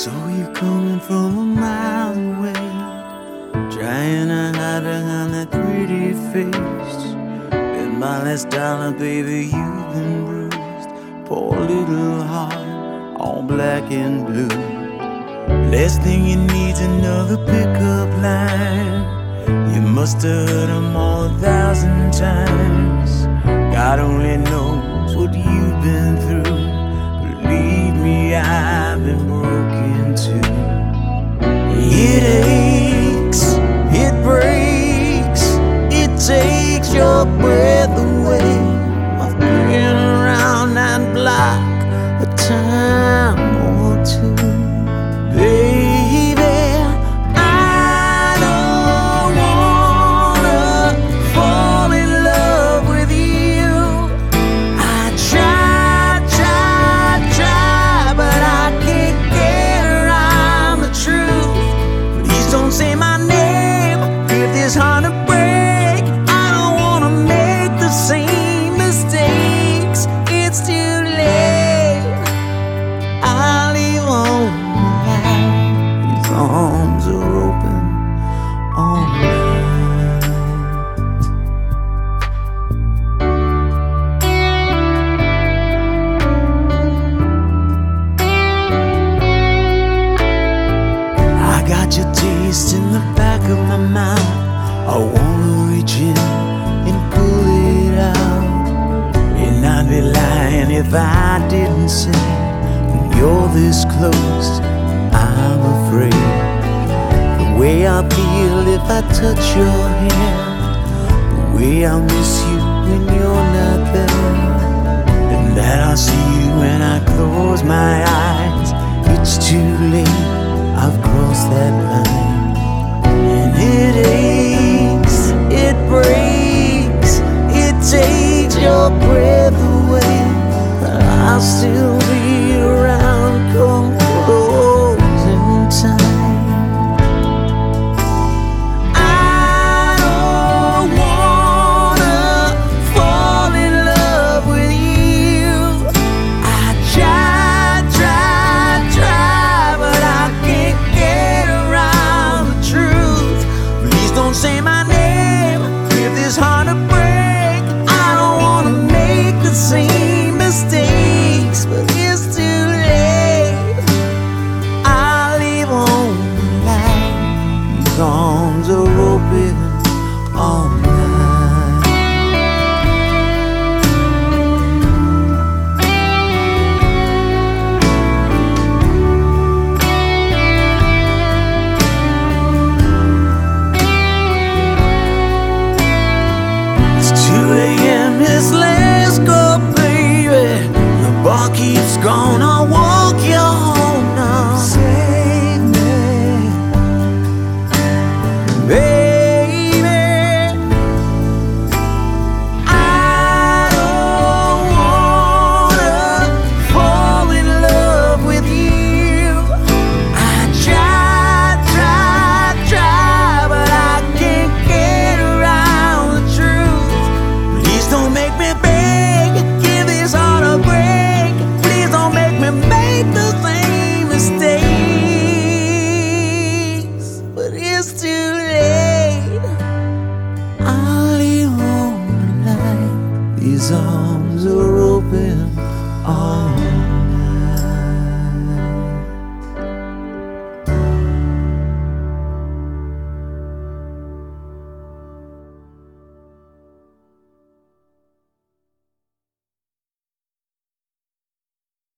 Saw you coming from a mile away, trying to hide behind that pretty face. Bet my last dollar, baby, you've been bruised. Poor little heart, all black and blue. Last thing you need's another pickup line. You must have heard them all 1,000 times. God only knows what you've been through. Believe me, I've been broken too. It aches, it breaks, it takes your breath away. I've been around that block a time or two. Baby, I don't wanna fall in love with you. I try, but I can't get around the truth. Please don't say my name, if this heart to break. I don't wanna make the same mistakes. It's too late. I'll leave on the light. His arms are open all night. I got your taste in the back of my mouth. I wanna reach in and pull it out. And I'd be lying if I didn't say, when you're this close, I'm afraid. The way I feel if I touch your hand, the way I miss you when you're not there, and that I see you when I close my eyes. It's too late, I've crossed that line. And it aches, it breaks, it takes your breath away. But I'll still be around, come closing time. I don't wanna fall in love with you. I try, but I can't get around the truth. Please don't say my name, if this heart to break. I don't wanna make the same mistakes, but it's too late. I'll leave on the light. His arms are open all night. It's 2 a.m., yes, let's go, baby. The bar keeps going, I'll walk you home now. Save me, baby. I don't wanna fall in love with you. I try, but I can't get around the truth. Please don't make me beg, give this heart a break. Please don't make me make the same mistakes, but it's too late. I'll leave home tonight. These arms are